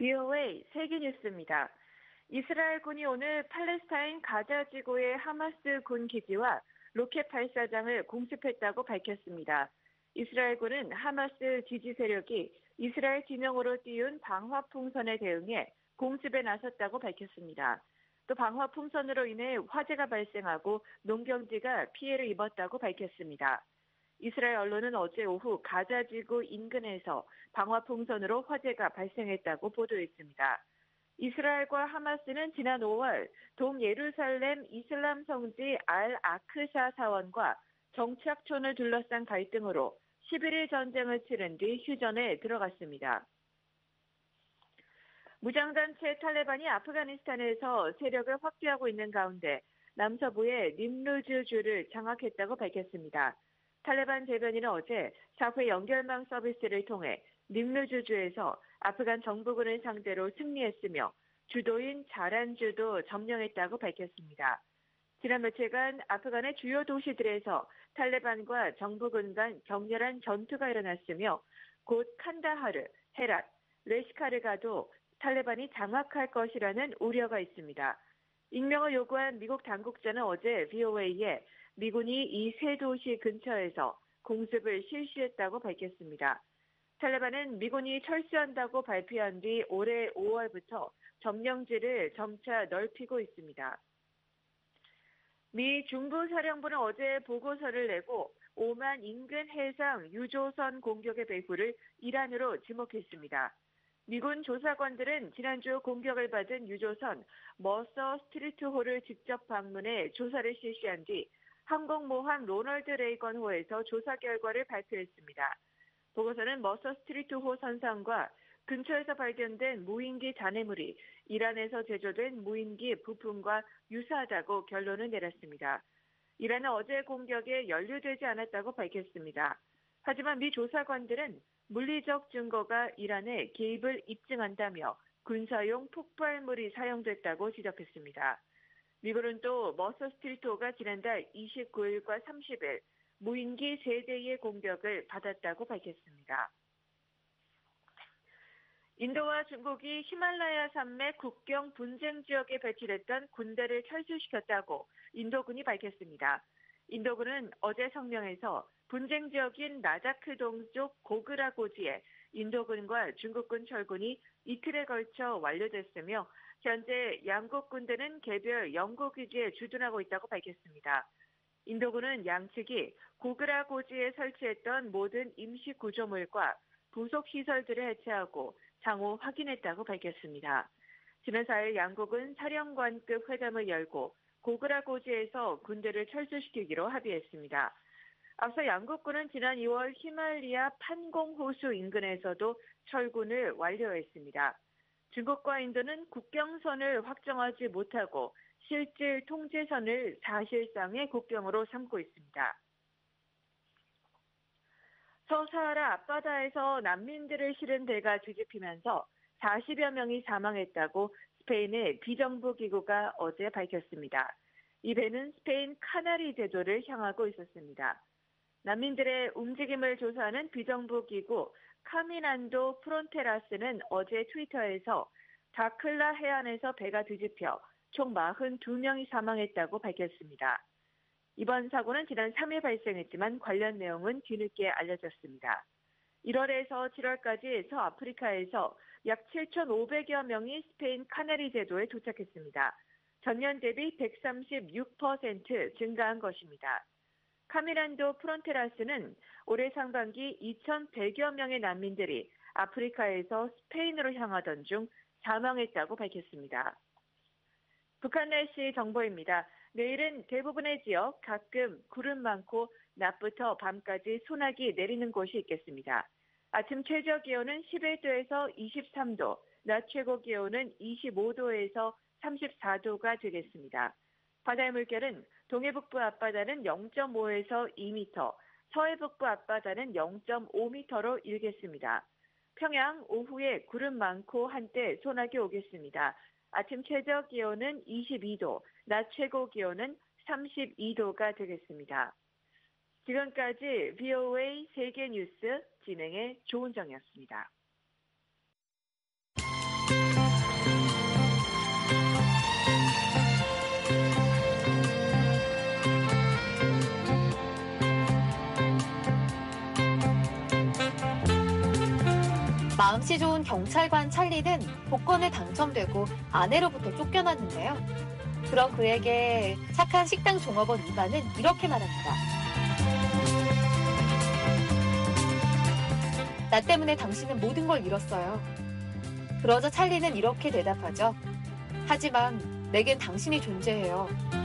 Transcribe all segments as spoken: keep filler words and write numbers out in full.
브이오에이 세계뉴스입니다. 이스라엘군이 오늘 팔레스타인 가자 지구의 하마스 군 기지와 로켓 발사장을 공습했다고 밝혔습니다. 이스라엘군은 하마스 지지 세력이 이스라엘 진영으로 띄운 방화 풍선에 대응해 공습에 나섰다고 밝혔습니다. 또 방화 풍선으로 인해 화재가 발생하고 농경지가 피해를 입었다고 밝혔습니다. 이스라엘 언론은 어제 오후 가자 지구 인근에서 방화 풍선으로 화재가 발생했다고 보도했습니다. 이스라엘과 하마스는 지난 오월 동예루살렘 이슬람 성지 알 아크샤 사원과 정착촌을 둘러싼 갈등으로 십일 일 전쟁을 치른 뒤 휴전에 들어갔습니다. 무장단체 탈레반이 아프가니스탄에서 세력을 확대하고 있는 가운데 남서부의 님루즈주를 장악했다고 밝혔습니다. 탈레반 대변인은 어제 사회 연결망 서비스를 통해 님루즈주에서 아프간 정부군을 상대로 승리했으며 주도인 자란주도 점령했다고 밝혔습니다. 지난 며칠간 아프간의 주요 도시들에서 탈레반과 정부군 간 격렬한 전투가 일어났으며 곧 칸다하르, 헤랏, 레시카르가도 탈레반이 장악할 것이라는 우려가 있습니다. 익명을 요구한 미국 당국자는 어제 브이오에이에 미군이 이 세 도시 근처에서 공습을 실시했다고 밝혔습니다. 탈레반은 미군이 철수한다고 발표한 뒤 올해 오월부터 점령지를 점차 넓히고 있습니다. 미 중부사령부는 어제 보고서를 내고 오만 인근 해상 유조선 공격의 배후를 이란으로 지목했습니다. 미군 조사관들은 지난주 공격을 받은 유조선 머서 스트리트호를 직접 방문해 조사를 실시한 뒤 항공모함 로널드 레이건호에서 조사 결과를 발표했습니다. 보고서는 머서 스트리트호 선상과 근처에서 발견된 무인기 잔해물이 이란에서 제조된 무인기 부품과 유사하다고 결론을 내렸습니다. 이란은 어제 공격에 연루되지 않았다고 밝혔습니다. 하지만 미 조사관들은 물리적 증거가 이란의 개입을 입증한다며 군사용 폭발물이 사용됐다고 지적했습니다. 미국은 또 머서 스트리트호가 지난달 이십구 일과 삼십 일 무인기 세 대의 공격을 받았다고 밝혔습니다. 인도와 중국이 히말라야 산맥 국경 분쟁 지역에 배치됐던 군대를 철수시켰다고 인도군이 밝혔습니다. 인도군은 어제 성명에서 분쟁 지역인 라다크 동쪽 고그라 고지에 인도군과 중국군 철군이 이틀에 걸쳐 완료됐으며 현재 양국 군대는 개별 연구기지에 주둔하고 있다고 밝혔습니다. 인도군은 양측이 고그라 고지에 설치했던 모든 임시 구조물과 부속 시설들을 해체하고 상호 확인했다고 밝혔습니다. 지난 사 일 양국은 사령관급 회담을 열고 고그라 고지에서 군대를 철수시키기로 합의했습니다. 앞서 양국군은 지난 이월 히말리아 판공호수 인근에서도 철군을 완료했습니다. 중국과 인도는 국경선을 확정하지 못하고 실질 통제선을 사실상의 국경으로 삼고 있습니다. 서사하라 앞바다에서 난민들을 실은 배가 뒤집히면서 사십여 명이 사망했다고 스페인의 비정부 기구가 어제 밝혔습니다. 이 배는 스페인 카나리 제도를 향하고 있었습니다. 난민들의 움직임을 조사하는 비정부 기구 카미난도 프론테라스는 어제 트위터에서 다클라 해안에서 배가 뒤집혀 총 사십이 명이 사망했다고 밝혔습니다. 이번 사고는 지난 삼 일 발생했지만 관련 내용은 뒤늦게 알려졌습니다. 일월에서 칠월까지 서아프리카에서 약 칠천오백여 명이 스페인 카나리 제도에 도착했습니다. 전년 대비 백삼십육 퍼센트 증가한 것입니다. 카미란도 프론테라스는 올해 상반기 이천백여 명의 난민들이 아프리카에서 스페인으로 향하던 중 사망했다고 밝혔습니다. 북한 날씨 정보입니다. 내일은 대부분의 지역 가끔 구름 많고 낮부터 밤까지 소나기 내리는 곳이 있겠습니다. 아침 최저 기온은 십일 도에서 이십삼 도, 낮 최고 기온은 이십오 도에서 삼십사 도가 되겠습니다. 바다의 물결은 동해북부 앞바다는 영 점 오에서 이 미터, 서해북부 앞바다는 영 점 오 미터로 일겠습니다. 평양 오후에 구름 많고 한때 소나기 오겠습니다. 아침 최저 기온은 이십이 도, 낮 최고 기온은 삼십이 도가 되겠습니다. 지금까지 브이오에이 세계뉴스 진행의 조은정이었습니다. 마음씨 좋은 경찰관 찰리는 복권에 당첨되고 아내로부터 쫓겨났는데요. 그런 그에게 착한 식당 종업원 이반은 이렇게 말합니다. 나 때문에 당신은 모든 걸 잃었어요. 그러자 찰리는 이렇게 대답하죠. 하지만 내겐 당신이 존재해요.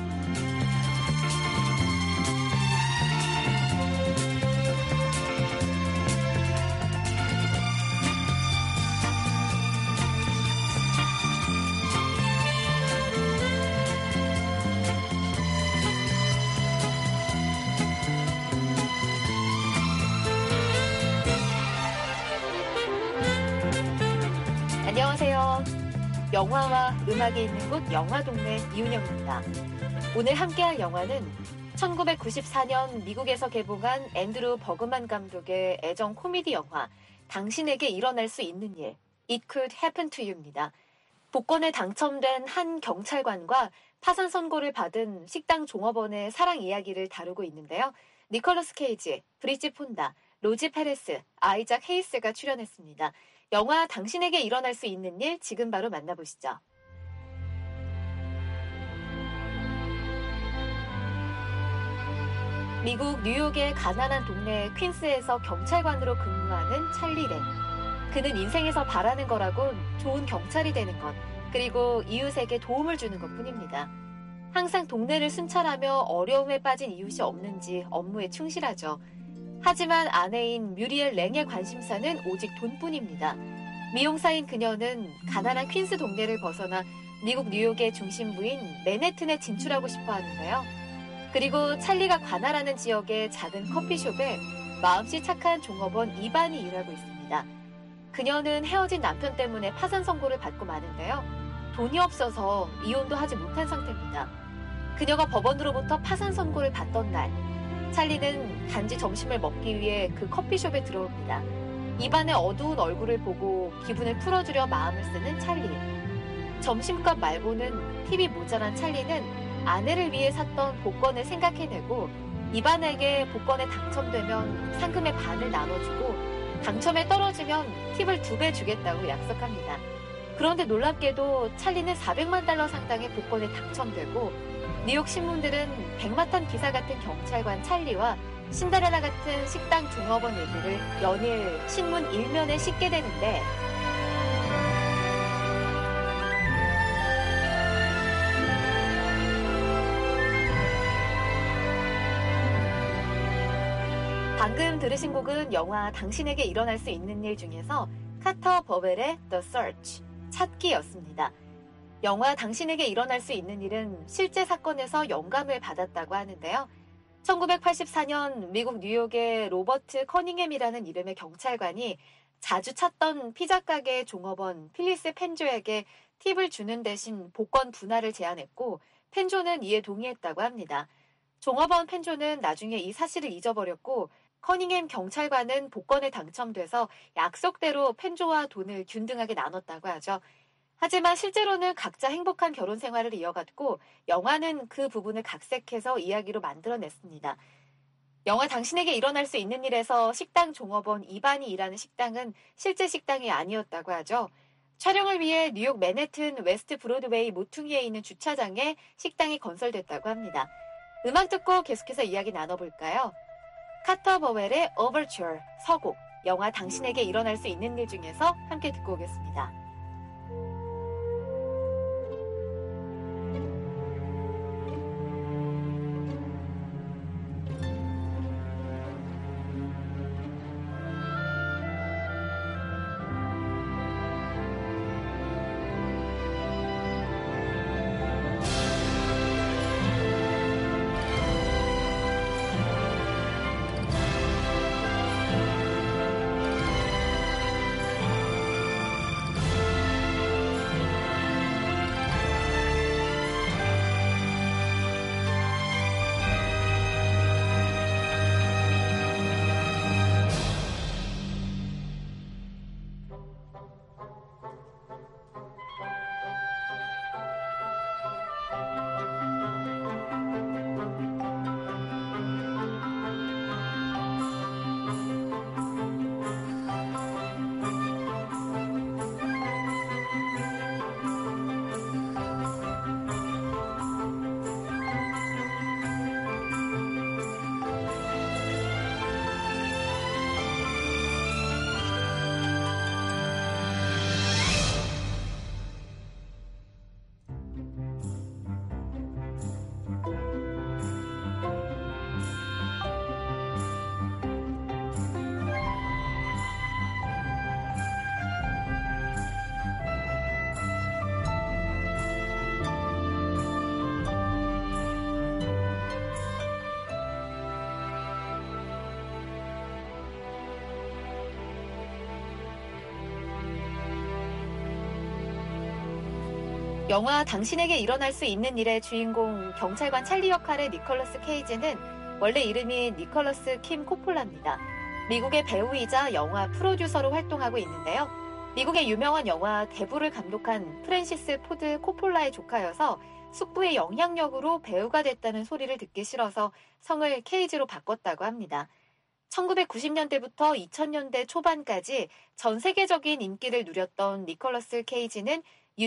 안녕하세요. 영화와 음악이 있는 곳 영화동네 이윤영입니다. 오늘 함께할 영화는 천구백구십사 년 미국에서 개봉한 앤드루 버그만 감독의 애정 코미디 영화 당신에게 일어날 수 있는 일, It Could Happen to You입니다. 복권에 당첨된 한 경찰관과 파산 선고를 받은 식당 종업원의 사랑 이야기를 다루고 있는데요. 니콜러스 케이지, 브리지 폰다, 로지 페레스, 아이작 헤이스가 출연했습니다. 영화 당신에게 일어날 수 있는 일 지금 바로 만나보시죠. 미국 뉴욕의 가난한 동네 퀸스에서 경찰관으로 근무하는 찰리 렌. 그는 인생에서 바라는 거라곤 좋은 경찰이 되는 것, 그리고 이웃에게 도움을 주는 것뿐입니다. 항상 동네를 순찰하며 어려움에 빠진 이웃이 없는지 업무에 충실하죠. 하지만 아내인 뮤리엘 랭의 관심사는 오직 돈뿐입니다. 미용사인 그녀는 가난한 퀸스 동네를 벗어나 미국 뉴욕의 중심부인 맨해튼에 진출하고 싶어 하는데요. 그리고 찰리가 관할하는 지역의 작은 커피숍에 마음씨 착한 종업원 이반이 일하고 있습니다. 그녀는 헤어진 남편 때문에 파산 선고를 받고 마는데요. 돈이 없어서 이혼도 하지 못한 상태입니다. 그녀가 법원으로부터 파산 선고를 받던 날, 찰리는 단지 점심을 먹기 위해 그 커피숍에 들어옵니다. 이반의 어두운 얼굴을 보고 기분을 풀어주려 마음을 쓰는 찰리. 점심값 말고는 팁이 모자란 찰리는 아내를 위해 샀던 복권을 생각해내고 이반에게 복권에 당첨되면 상금의 반을 나눠주고 당첨에 떨어지면 팁을 두 배 주겠다고 약속합니다. 그런데 놀랍게도 찰리는 사백만 달러 상당의 복권에 당첨되고 뉴욕 신문들은 백마탄 기사 같은 경찰관 찰리와 신데렐라 같은 식당 종업원 얘기를 연일 신문 일면에 싣게 되는데 방금 들으신 곡은 영화 당신에게 일어날 수 있는 일 중에서 카터 버웰의 The Search, 찾기였습니다. 영화 당신에게 일어날 수 있는 일은 실제 사건에서 영감을 받았다고 하는데요. 천구백팔십사 년 미국 뉴욕의 로버트 커닝햄이라는 이름의 경찰관이 자주 찾던 피자 가게 종업원 필리스 펜조에게 팁을 주는 대신 복권 분할을 제안했고 펜조는 이에 동의했다고 합니다. 종업원 펜조는 나중에 이 사실을 잊어버렸고 커닝햄 경찰관은 복권에 당첨돼서 약속대로 펜조와 돈을 균등하게 나눴다고 하죠. 하지만 실제로는 각자 행복한 결혼 생활을 이어갔고 영화는 그 부분을 각색해서 이야기로 만들어냈습니다. 영화 당신에게 일어날 수 있는 일에서 식당 종업원 이반이 일하는 식당은 실제 식당이 아니었다고 하죠. 촬영을 위해 뉴욕 맨해튼 웨스트 브로드웨이 모퉁이에 있는 주차장에 식당이 건설됐다고 합니다. 음악 듣고 계속해서 이야기 나눠볼까요? 카터 버웰의 Overture, 서곡, 영화 당신에게 일어날 수 있는 일 중에서 함께 듣고 오겠습니다. 영화 당신에게 일어날 수 있는 일의 주인공 경찰관 찰리 역할의 니콜러스 케이지는 원래 이름이 니콜러스 킴 코폴라입니다. 미국의 배우이자 영화 프로듀서로 활동하고 있는데요. 미국의 유명한 영화 대부를 감독한 프랜시스 포드 코폴라의 조카여서 숙부의 영향력으로 배우가 됐다는 소리를 듣기 싫어서 성을 케이지로 바꿨다고 합니다. 천구백구십 년대부터 이천 년대 초반까지 전 세계적인 인기를 누렸던 니콜러스 케이지는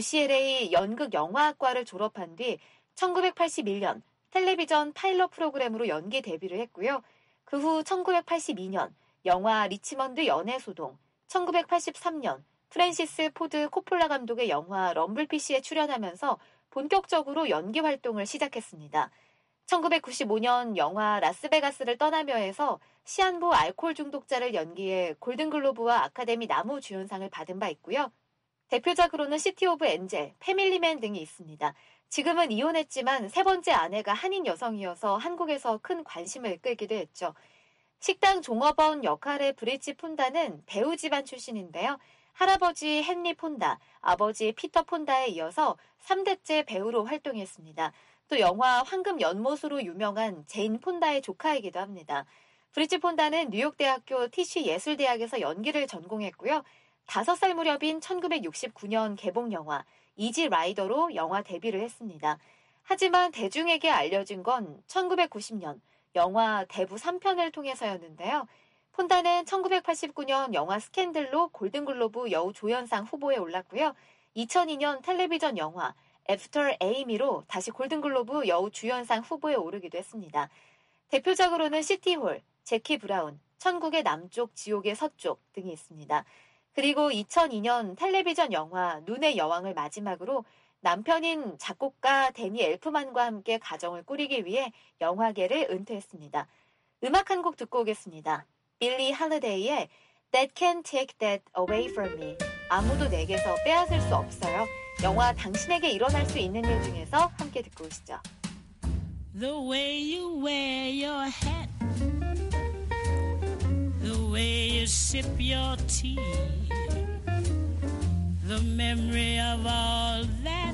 유씨엘에이 연극영화학과를 졸업한 뒤 천구백팔십일 년 텔레비전 파일럿 프로그램으로 연기 데뷔를 했고요. 그 후 천구백팔십이 년 영화 리치먼드 연애소동, 천구백팔십삼 년 프랜시스 포드 코폴라 감독의 영화 럼블피쉬에 출연하면서 본격적으로 연기 활동을 시작했습니다. 천구백구십오 년 영화 라스베가스를 떠나며에서 시한부 알코올 중독자를 연기해 골든글로브와 아카데미 남우주연상을 받은 바 있고요. 대표작으로는 시티 오브 엔젤, 패밀리맨 등이 있습니다. 지금은 이혼했지만 세 번째 아내가 한인 여성이어서 한국에서 큰 관심을 끌기도 했죠. 식당 종업원 역할의 브리지 폰다는 배우 집안 출신인데요. 할아버지 헨리 폰다, 아버지 피터 폰다에 이어서 삼 대째 배우로 활동했습니다. 또 영화 황금 연못으로 유명한 제인 폰다의 조카이기도 합니다. 브리지 폰다는 뉴욕대학교 티시 예술대학에서 연기를 전공했고요. 다섯 살 무렵인 천구백육십구 년 개봉 영화 이지 라이더로 영화 데뷔를 했습니다. 하지만 대중에게 알려진 건 천구백구십 년 영화 대부 삼 편을 통해서였는데요. 폰다는 천구백팔십구 년 영화 스캔들로 골든글로브 여우조연상 후보에 올랐고요. 이천이 년 텔레비전 영화 애프터 에이미로 다시 골든글로브 여우주연상 후보에 오르기도 했습니다. 대표작으로는 시티홀, 제키 브라운, 천국의 남쪽, 지옥의 서쪽 등이 있습니다. 그리고 이천이 년 텔레비전 영화 눈의 여왕을 마지막으로 남편인 작곡가 데니 엘프만과 함께 가정을 꾸리기 위해 영화계를 은퇴했습니다. 음악 한 곡 듣고 오겠습니다. 빌리 할리데이의 That Can't Take That Away From Me. 아무도 내게서 빼앗을 수 없어요. 영화 당신에게 일어날 수 있는 일 중에서 함께 듣고 오시죠. The way you wear your hat, the way you sip your tea, the memory of all that.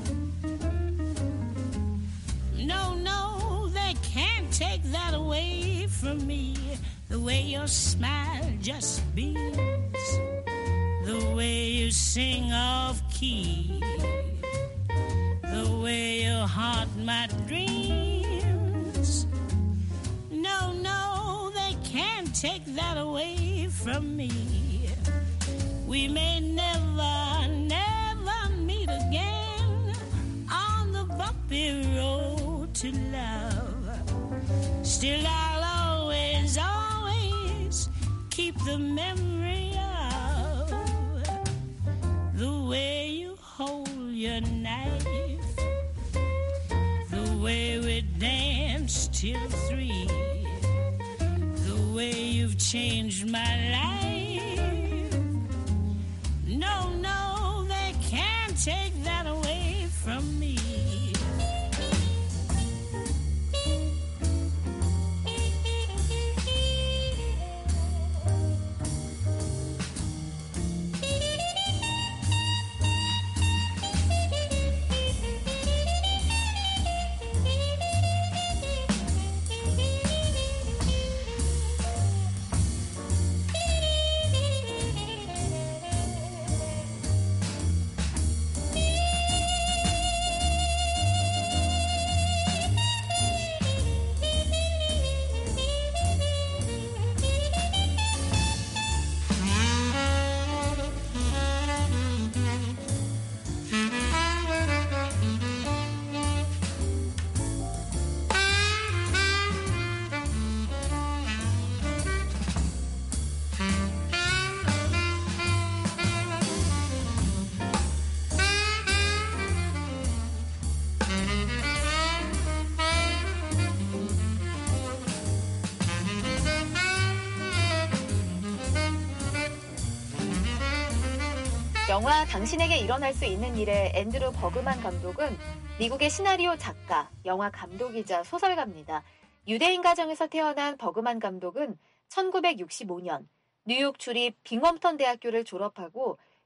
No, no, they can't take that away from me. The way your smile just beams, the way you sing off key, the way you haunt my dreams. No, no, they can't take that away from me. We may never, never meet again on the bumpy road to love. Still I'll always, always keep the memory of the way you hold your knife, the way we danced till three, the way you've changed my life. No, no, they can't take that away from me. 영화 당신에게 일어날 수 있는 일의 앤드루 버그만 감독은 미국의 시나리오 작가, 영화 감독이자 소설가입니다. 유대인 가정에서 태어난 버그만 감독은 천구백육십오 년 뉴욕 주립 빙엄턴 대학교를 졸업하고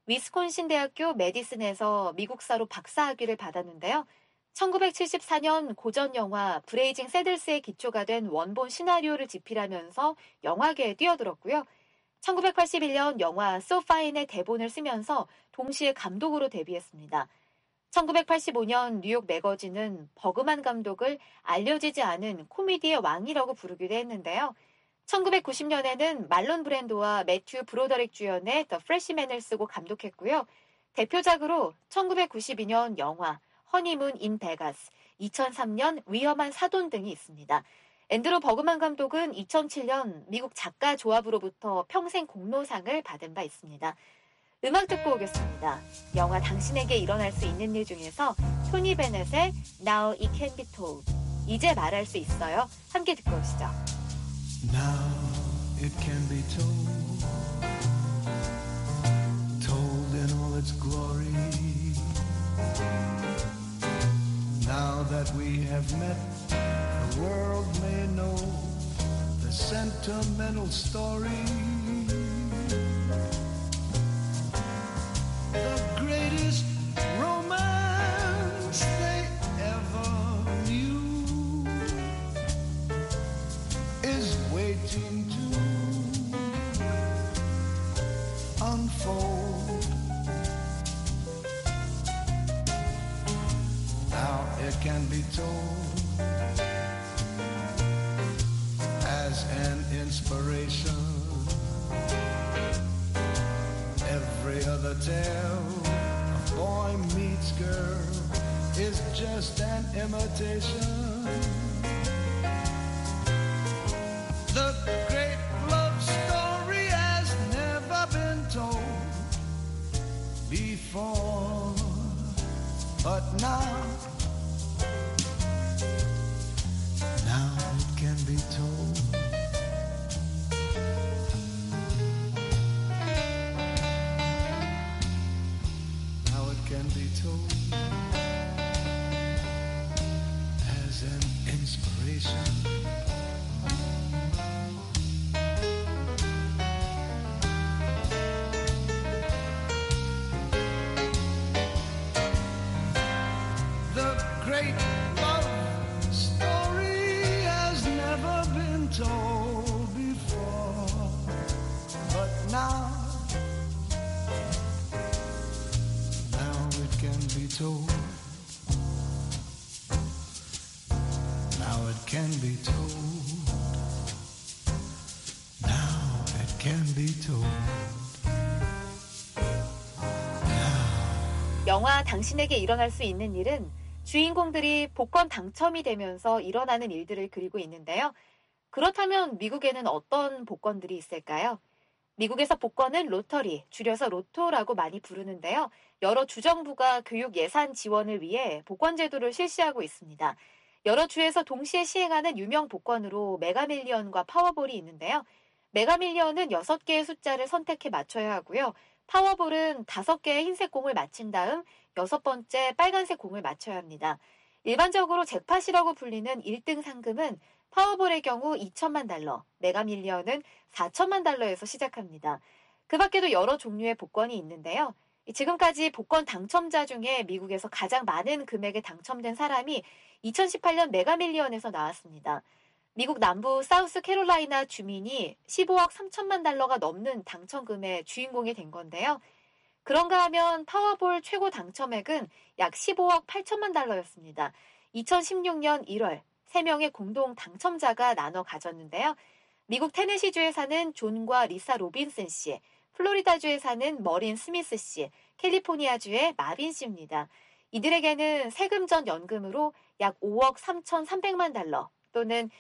위스콘신 대학교 메디슨에서 미국사로 박사학위를 받았는데요. 천구백칠십사 년 고전 영화 브레이징 새들스의 기초가 된 원본 시나리오를 집필하면서 영화계에 뛰어들었고요. 천구백팔십일 년 영화 So Fine의 대본을 쓰면서 동시에 감독으로 데뷔했습니다. 천구백팔십오 년 뉴욕 매거진은 버그만 감독을 알려지지 않은 코미디의 왕이라고 부르기도 했는데요. 천구백구십 년에는 말론 브랜도와 매튜 브로더릭 주연의 더 프레시맨을 쓰고 감독했고요. 대표작으로 천구백구십이 년 영화 허니문 인 베가스, 이천삼 년 위험한 사돈 등이 있습니다. 앤드루 버그만 감독은 이천칠 년 미국 작가 조합으로부터 평생 공로상을 받은 바 있습니다. 음악 듣고 오겠습니다. 영화 당신에게 일어날 수 있는 일 중에서 토니 베넷의 Now It Can Be Told, 이제 말할 수 있어요. 함께 듣고 오시죠. Now it can be told, told in all its glory. Now that we have met, the world may know the sentimental story. The greatest romance they ever knew is waiting to unfold. Now it can be told as an inspiration. Every other tale of boy meets girl is just an imitation. The great love story has never been told before, but now, now it can be told. Now it can be told as an inspiration. Great love story has never been told before, but now, now it can be told. Now it can be told. Now it can be told. 영화 당신에게 일어날 수 있는 일은 주인공들이 복권 당첨이 되면서 일어나는 일들을 그리고 있는데요. 그렇다면 미국에는 어떤 복권들이 있을까요? 미국에서 복권은 로터리, 줄여서 로또라고 많이 부르는데요. 여러 주정부가 교육 예산 지원을 위해 복권 제도를 실시하고 있습니다. 여러 주에서 동시에 시행하는 유명 복권으로 메가밀리언과 파워볼이 있는데요. 메가밀리언은 여섯 개의 숫자를 선택해 맞춰야 하고요. 파워볼은 다섯 개의 흰색 공을 맞힌 다음 여섯 번째 빨간색 공을 맞춰야 합니다. 일반적으로 잭팟이라고 불리는 일 등 상금은 파워볼의 경우 이천만 달러, 메가밀리언은 사천만 달러에서 시작합니다. 그 밖에도 여러 종류의 복권이 있는데요. 지금까지 복권 당첨자 중에 미국에서 가장 많은 금액에 당첨된 사람이 이천십팔 년 메가밀리언에서 나왔습니다. 미국 남부 사우스캐롤라이나 주민이 십오억 삼천만 달러가 넘는 당첨금의 주인공이 된 건데요. 그런가 하면 파워볼 최고 당첨액은 약 십오억 팔천만 달러였습니다. 이천십육 년 일월 세 명의 공동 당첨자가 나눠 가졌는데요. 미국 테네시주에 사는 존과 리사 로빈슨 씨, 플로리다주에 사는 머린 스미스 씨, 캘리포니아주의 마빈 씨입니다. 이들에게는 세금 전 연금으로 약 오억 삼천삼백만 달러 또는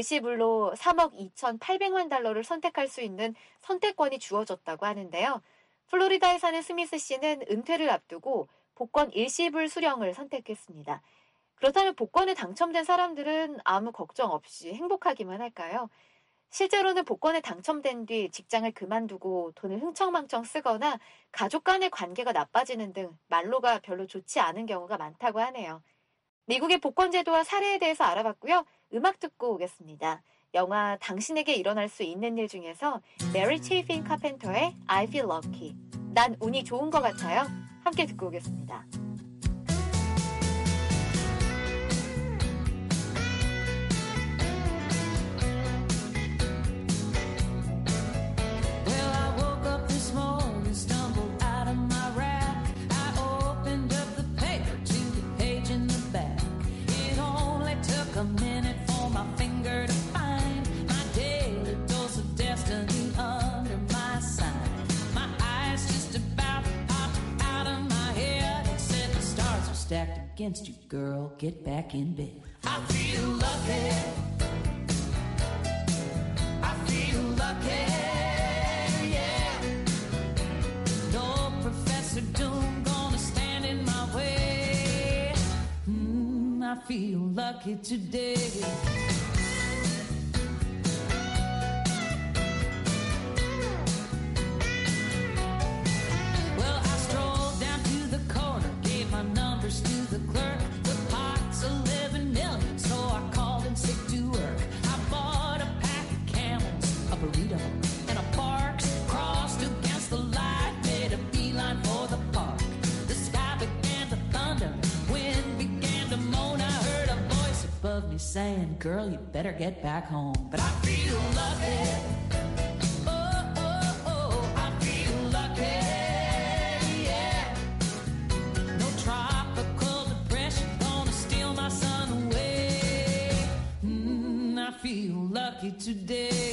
일시불로 삼억 이천팔백만 달러를 선택할 수 있는 선택권이 주어졌다고 하는데요. 플로리다에 사는 스미스 씨는 은퇴를 앞두고 복권 일시불 수령을 선택했습니다. 그렇다면 복권에 당첨된 사람들은 아무 걱정 없이 행복하기만 할까요? 실제로는 복권에 당첨된 뒤 직장을 그만두고 돈을 흥청망청 쓰거나 가족 간의 관계가 나빠지는 등 말로가 별로 좋지 않은 경우가 많다고 하네요. 미국의 복권 제도와 사례에 대해서 알아봤고요. 음악 듣고 오겠습니다. 영화 당신에게 일어날 수 있는 일 중에서 메리 체이핀 카펜터의 I Feel Lucky, 난 운이 좋은 것 같아요. 함께 듣고 오겠습니다. Stacked against you, girl, get back in bed. I feel lucky. I feel lucky, yeah. No Professor Doom gonna stand in my way. Mm, I feel lucky today. To the clerk, the pot's eleven million, so I called in sick to work. I bought a pack of Camels, a burrito, and a Parks. Crossed against the light, made a beeline for the park. The sky began to thunder, wind began to moan. I heard a voice above me saying, "Girl, you better get back home." But I feel lucky. Feel lucky today.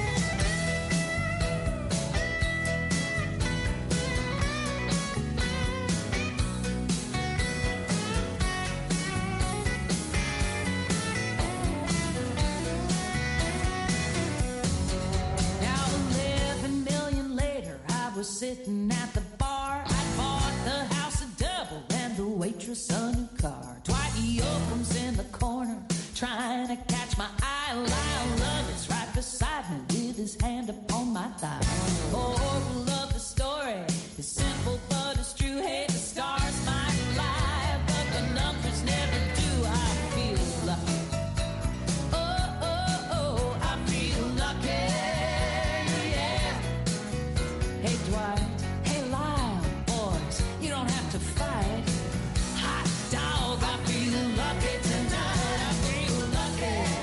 Now eleven million later, I was sitting at the bar. I bought the house a double and the waitress a new car. Dwight Yoakam's in the corner, trying to catch my eye. Lyle Love is right beside me with his hand upon my thigh. Moral of the story is simple but it's true. Hey, the stars might lie, but the numbers never do. I feel lucky. Oh, oh, oh, I feel lucky, yeah. Hey, Dwight, hey, Lyle, boys, you don't have to fight. Hot dog, I feel lucky tonight. I feel lucky.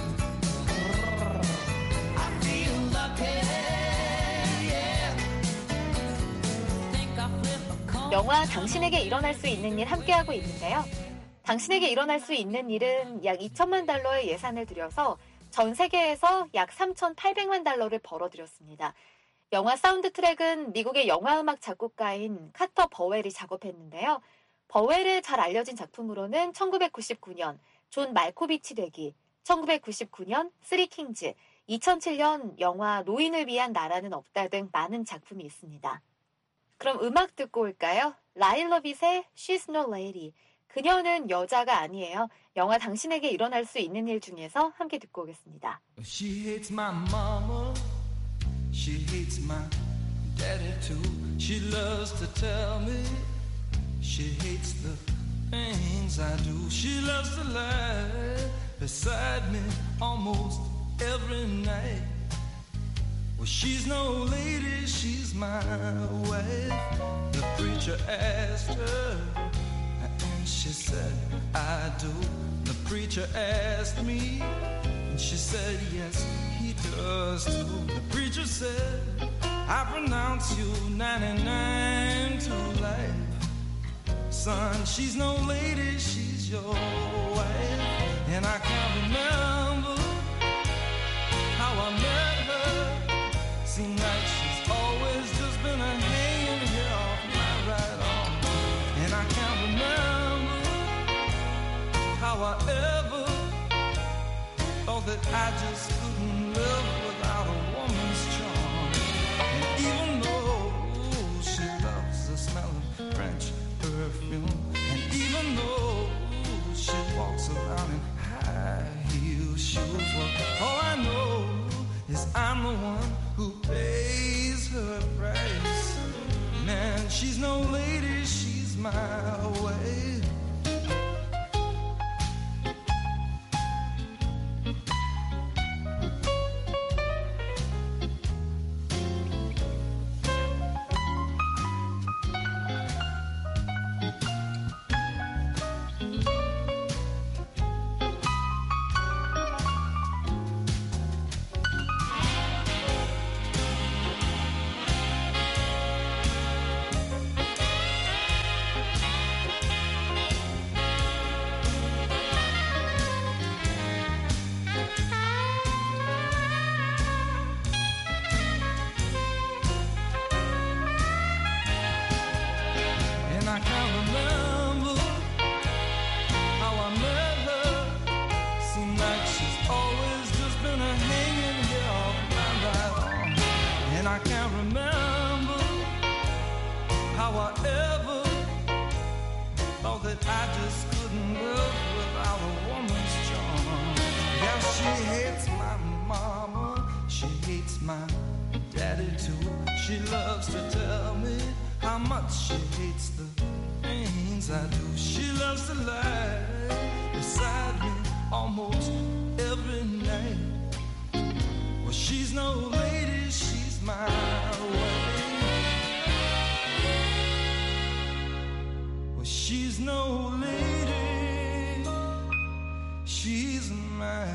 영화 당신에게 일어날 수 있는 일 함께하고 있는데요. 당신에게 일어날 수 있는 일은 약 이천만 달러의 예산을 들여서 전 세계에서 약 삼천팔백만 달러를 벌어들였습니다. 영화 사운드 트랙은 미국의 영화음악 작곡가인 카터 버웰이 작업했는데요. 버웰의 잘 알려진 작품으로는 천구백구십구 년 존 말코비치 되기, 천구백구십구 년 쓰리 킹즈, 이천칠 년 영화 노인을 위한 나라는 없다 등 많은 작품이 있습니다. 그럼 음악 듣고 올까요? 라일 러빗의 She's No Lady. 그녀는 여자가 아니에요. 영화 당신에게 일어날 수 있는 일 중에서 함께 듣고 오겠습니다. She hates my mama. She hates my daddy too. She loves to tell me she hates the things I do. She loves to lie beside me almost every night. Well, she's no lady, she's my wife. The preacher asked her, and she said, I do. The preacher asked me, and she said, yes, he does too. The preacher said, I pronounce you ninety-nine to life. Son, she's no lady, she's your wife. And I can't remember how I met her. Seems like she's always just been a hanging here off my right arm. And I can't remember how I ever thought that I just couldn't live without a woman's charm. And even though she loves the smell of French perfume, and even though she walks around in high heel shoes, well, all I know is I'm the one who pays her price. Man, she's no lady, she's my way. she hates my daddy too. She loves to tell me how much she hates the things I do. She loves to lie beside me almost every night. Well, she's no lady, she's my wife. Well, she's no lady, she's my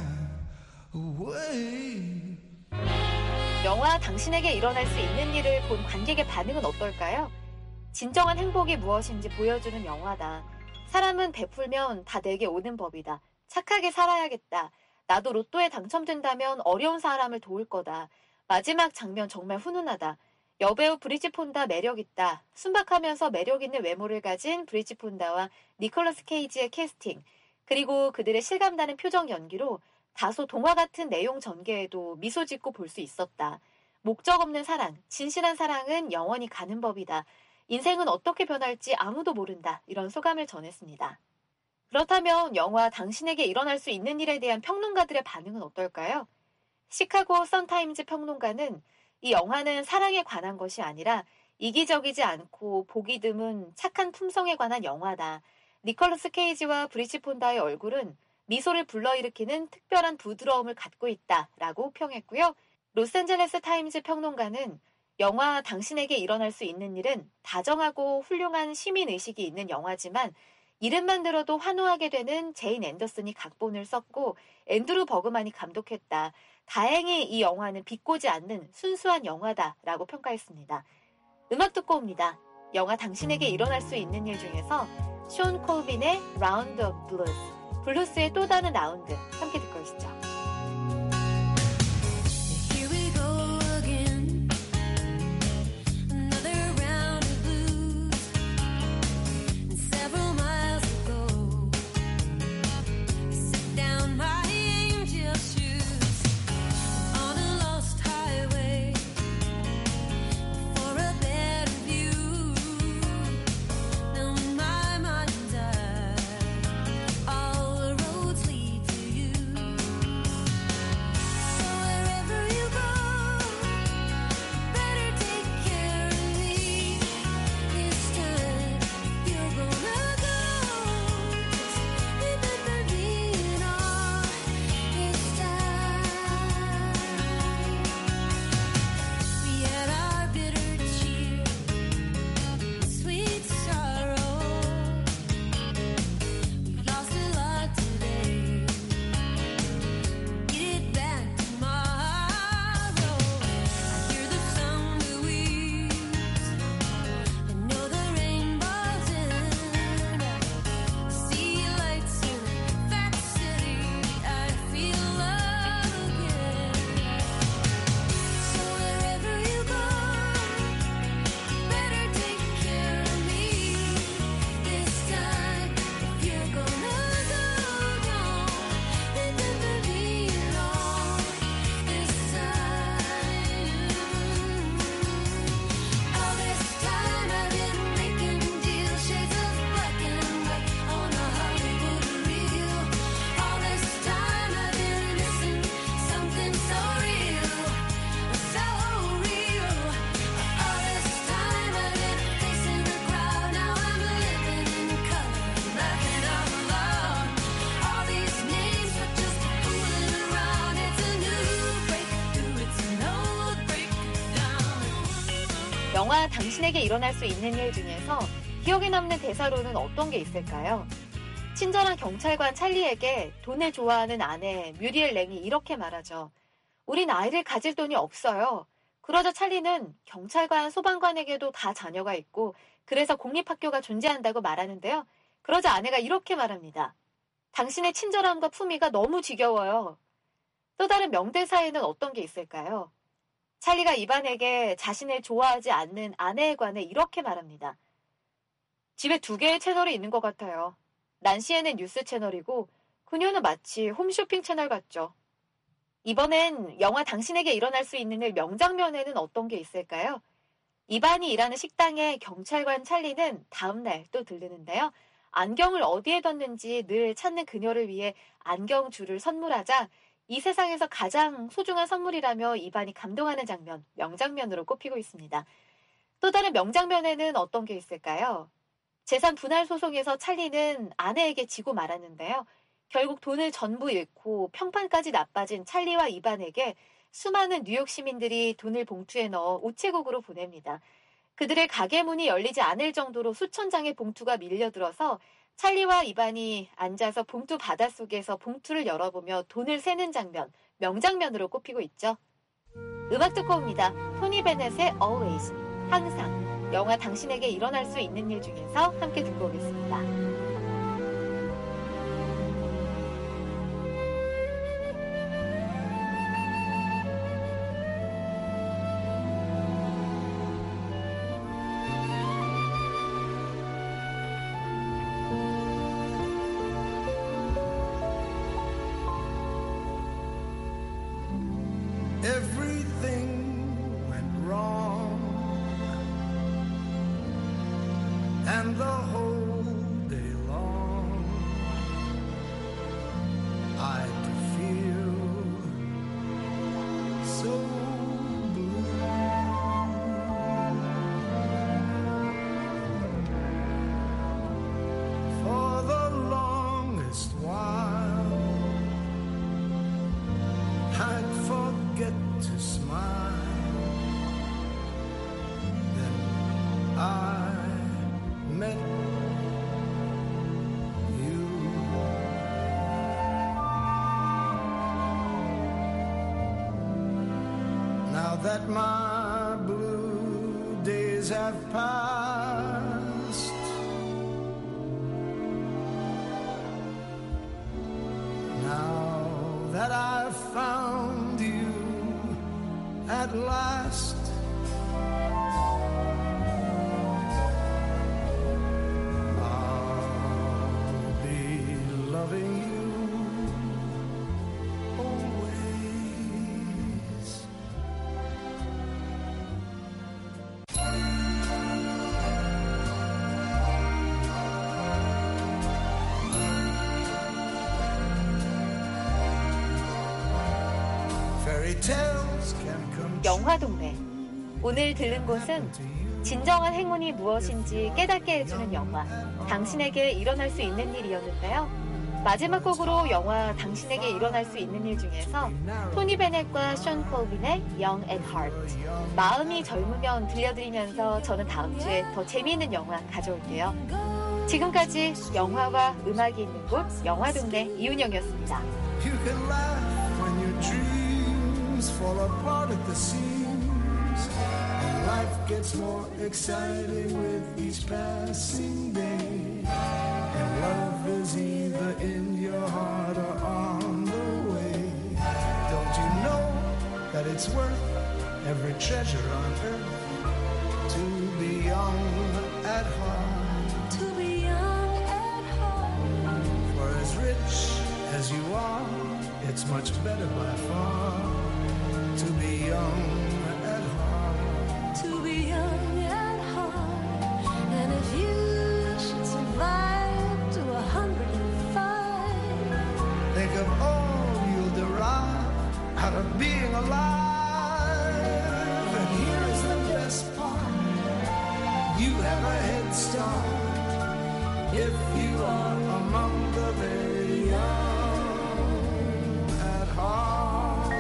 wife. 영화 당신에게 일어날 수 있는 일을 본 관객의 반응은 어떨까요? 진정한 행복이 무엇인지 보여주는 영화다. 사람은 베풀면 다 내게 오는 법이다. 착하게 살아야겠다. 나도 로또에 당첨된다면 어려운 사람을 도울 거다. 마지막 장면 정말 훈훈하다. 여배우 브리짓 폰다 매력있다. 순박하면서 매력있는 외모를 가진 브리짓 폰다와 니콜라스 케이지의 캐스팅, 그리고 그들의 실감나는 표정 연기로 다소 동화 같은 내용 전개에도 미소 짓고 볼 수 있었다. 목적 없는 사랑, 진실한 사랑은 영원히 가는 법이다. 인생은 어떻게 변할지 아무도 모른다. 이런 소감을 전했습니다. 그렇다면 영화 당신에게 일어날 수 있는 일에 대한 평론가들의 반응은 어떨까요? 시카고 선타임즈 평론가는 이 영화는 사랑에 관한 것이 아니라 이기적이지 않고 보기 드문 착한 품성에 관한 영화다. 니콜라스 케이지와 브리짓 폰다의 얼굴은 미소를 불러일으키는 특별한 부드러움을 갖고 있다라고 평했고요. 로스앤젤레스 타임즈 평론가는 영화 당신에게 일어날 수 있는 일은 다정하고 훌륭한 시민의식이 있는 영화지만 이름만 들어도 환호하게 되는 제인 앤더슨이 각본을 썼고 앤드루 버그만이 감독했다. 다행히 이 영화는 비꼬지 않는 순수한 영화다라고 평가했습니다. 음악 듣고 옵니다. 영화 당신에게 일어날 수 있는 일 중에서 숀 콜빈의 라운드 오브 블루스, 블루스의 또 다른 라운드 함께 듣고 오시죠. 영화 당신에게 일어날 수 있는 일 중에서 기억에 남는 대사로는 어떤 게 있을까요? 친절한 경찰관 찰리에게 돈을 좋아하는 아내 뮤리엘 랭이 이렇게 말하죠. 우린 아이를 가질 돈이 없어요. 그러자 찰리는 경찰관, 소방관에게도 다 자녀가 있고 그래서 공립학교가 존재한다고 말하는데요. 그러자 아내가 이렇게 말합니다. 당신의 친절함과 품위가 너무 지겨워요. 또 다른 명대사에는 어떤 게 있을까요? 찰리가 이반에게 자신을 좋아하지 않는 아내에 관해 이렇게 말합니다. 집에 두 개의 채널이 있는 것 같아요. 난시에는 뉴스 채널이고 그녀는 마치 홈쇼핑 채널 같죠. 이번엔 영화 당신에게 일어날 수 있는 일 명장면에는 어떤 게 있을까요? 이반이 일하는 식당에 경찰관 찰리는 다음날 또 들르는데요. 안경을 어디에 뒀는지 늘 찾는 그녀를 위해 안경줄을 선물하자 이 세상에서 가장 소중한 선물이라며 이반이 감동하는 장면, 명장면으로 꼽히고 있습니다. 또 다른 명장면에는 어떤 게 있을까요? 재산 분할 소송에서 찰리는 아내에게 지고 말았는데요. 결국 돈을 전부 잃고 평판까지 나빠진 찰리와 이반에게 수많은 뉴욕 시민들이 돈을 봉투에 넣어 우체국으로 보냅니다. 그들의 가게 문이 열리지 않을 정도로 수천 장의 봉투가 밀려들어서 찰리와 이반이 앉아서 봉투 바닷속에서 봉투를 열어보며 돈을 세는 장면, 명장면으로 꼽히고 있죠. 음악 듣고 옵니다. 토니 베넷의 Always, 항상. 영화 당신에게 일어날 수 있는 일 중에서 함께 듣고 오겠습니다. Everything went wrong, and the whole day long I feel so blue. For the longest while I'd forget to smile. Then I met you. Now that my blue days have passed, now that I've found you at last, I'll be loving you always. Fairy tales can come true. 영화동네. 오늘 들른 곳은 진정한 행운이 무엇인지 깨닫게 해주는 영화 당신에게 일어날 수 있는 일이었는데요. 마지막 곡으로 영화 당신에게 일어날 수 있는 일 중에서 토니 베넷과 션 콜빈의 Young at Heart, 마음이 젊으면 들려드리면서 저는 다음 주에 더 재미있는 영화 가져올게요. 지금까지 영화와 음악이 있는 곳 영화동네 이윤영이었습니다. You can laugh when your dreams fall apart at the seams, and life gets more exciting with each passing day, and love is either in your heart or on the way. Don't you know that it's worth every treasure on earth to be young at heart? To be young at heart. For as rich as you are, it's much better by far to be young at heart. To be young at heart. And if you should survive to a hundred and five, Think of all you'll derive out of being alive. And here is the best part: you have a head start if you are among the very young at heart.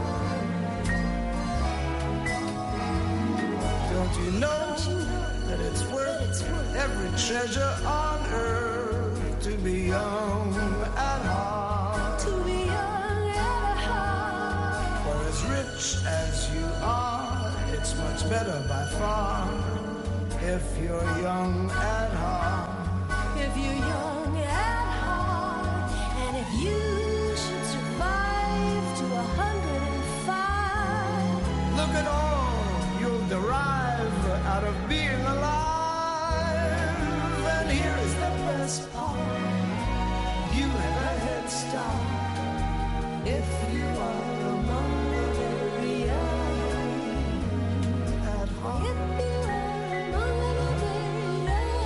Don't you know that it's worth every treasure on earth to be young at heart? to be young at heart. For as rich as you are, it's much better by far if you're young at heart. If you're young at heart, and if you should survive to a hundred and five, Look at all you'll derive out of being alive. And here is the best part: you have a head start if you are among the very young at heart. if you are among the very young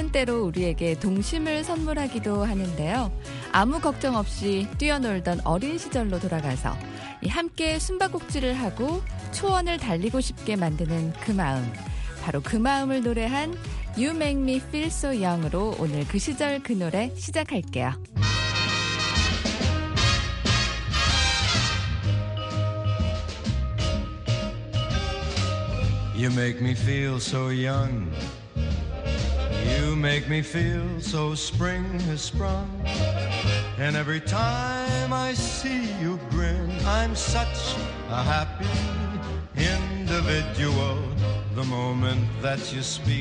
때로 우리에게 동심을 선물하기도 하는데요. 아무 걱정 없이 뛰어놀던 어린 시절로 돌아가서 함께 숨바꼭질을 하고 초원을 달리고 싶게 만드는 그 마음. 바로 그 마음을 노래한 You Make Me Feel So Young으로 오늘 그 시절 그 노래 시작할게요. You make me feel so young. You make me feel so spring has sprung. And every time I see you grin, I'm such a happy individual. The moment that you speak,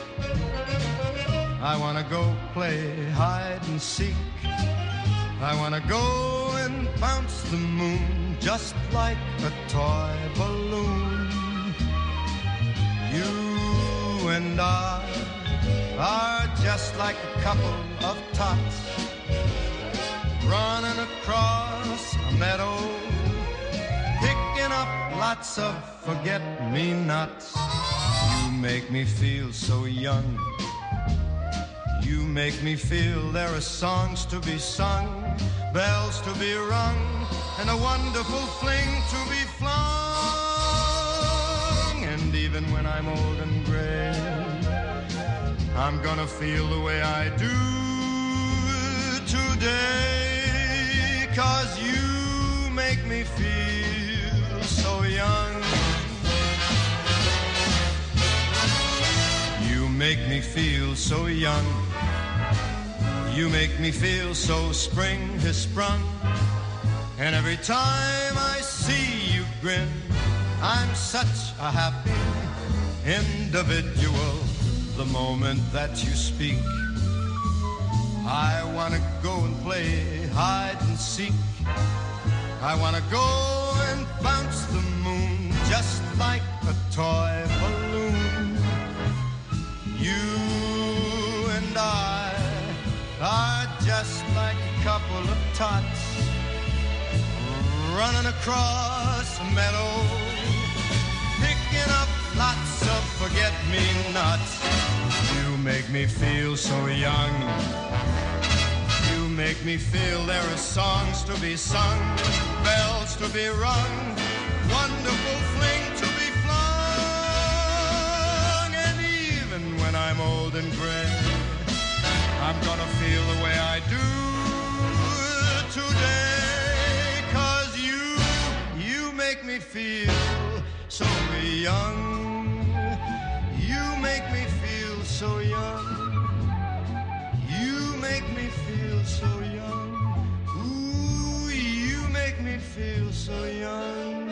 I wanna go play hide and seek. I wanna go and bounce the moon just like a toy balloon. You and I are just like a couple of tots running across a meadow, picking up lots of forget-me-nots. You make me feel so young. You make me feel there are songs to be sung, bells to be rung, and a wonderful fling to be flung. And even when I'm old and gray, I'm gonna feel the way I do today, 'cause you make me feel so young. You make me feel so young. You make me feel so spring has sprung. And every time I see you grin, I'm such a happy individual. The moment that you speak, I wanna go and play hide and seek. I wanna go and bounce the moon just like a toy balloon. You and I are just like a couple of tots running across a meadow, picking up lots of forget-me-nots. You make me feel so young. You make me feel there are songs to be sung, bells to be rung, wonderful fling to be flung. And even when I'm old and gray, I'm gonna feel the way I do today, 'cause you, you make me feel so young. You make me feel so young. You make me feel so young. Ooh, you make me feel so young.